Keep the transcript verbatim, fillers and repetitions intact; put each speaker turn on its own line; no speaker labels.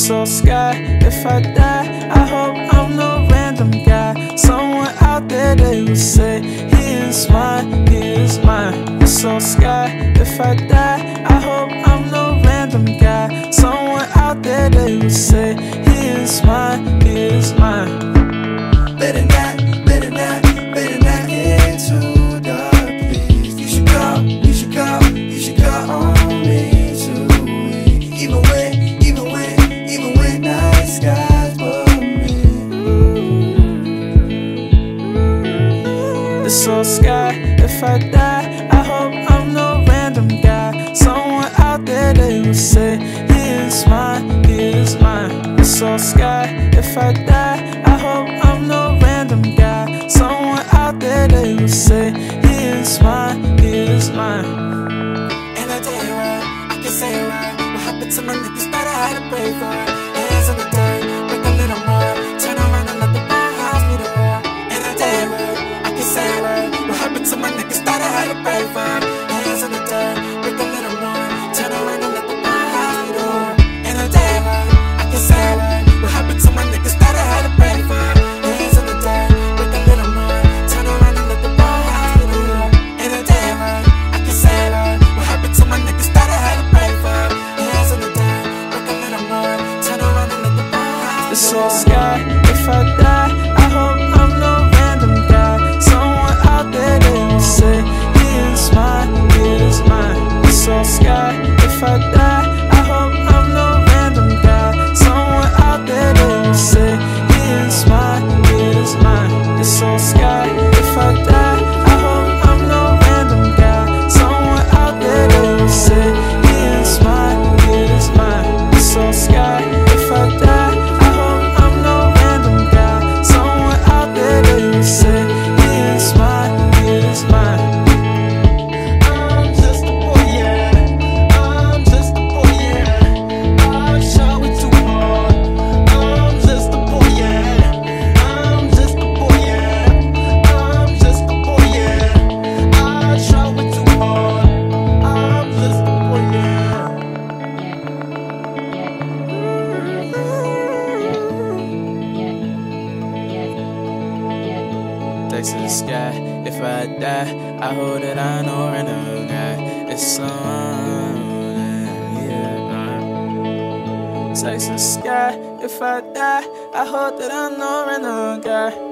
so sky. If I die, I hope I'm no random guy. Someone out there, they will say, he is mine, he is mine. The so sky. If I die, I hope I'm no random guy. Someone out there, they will say, he is mine, he is mine.
Better not, better not, better not get too dark, please. You should call, you should call, you should call on me too. Even when, even when, even when night skies above me.
The so sky. If I die, I hope I'm no random guy. Someone out there, they will say, he is mine, he is mine. The so sky. If I die, I hope I'm no random guy. Someone out there, they will say, he is mine, he is mine.
And I tell you what, I can say it right. What happened to my niggas that I had to pray for? Hands on the dirt, make a little more. Turn around and let the ball house me the war. And I tell you what, I can say it right. What happened to my niggas that I had to pray for? Hands on the dirt, make a little more. Turn around and let the ball house me the war. And I tell you what, I can say it right. What happened to my niggas that I had to pray for? Hands on the dirt, make a little more. Turn around and let the ball house me the war. And I tell you what, I can say it right. What happened to my niggas that I had to pray for? Hands on the dirt, make a little more. Turn around and let the ball house me
The
the
so
war.
sky. If I die, I hope I'm no random guy. Someone out there, they will say, he is mine, he is mine. The so sky. If I die, I hope I'm no random guy. Someone out there, they will say, he is mine, he is mine. The so sky. If I die, I hope I'm no random guy. Someone out there, they will say, he is mine, he is mine. The so sky. If I die, I hope I'm no random guy. Someone out there, they will say, he is mine, he is mine.
I'm just a boy, yeah. I'm just a boy, yeah. I shot with too hard. I'm just a boy, yeah. I'm just a boy, yeah. I'm just a boy, yeah. I shot with too hard. I'm just a boy, yeah.
Thanks to the sky. If I die, I hope that I know random guy. It's someone, yeah. uh. Thanks to the sky. If I die, I hope that I know random guy.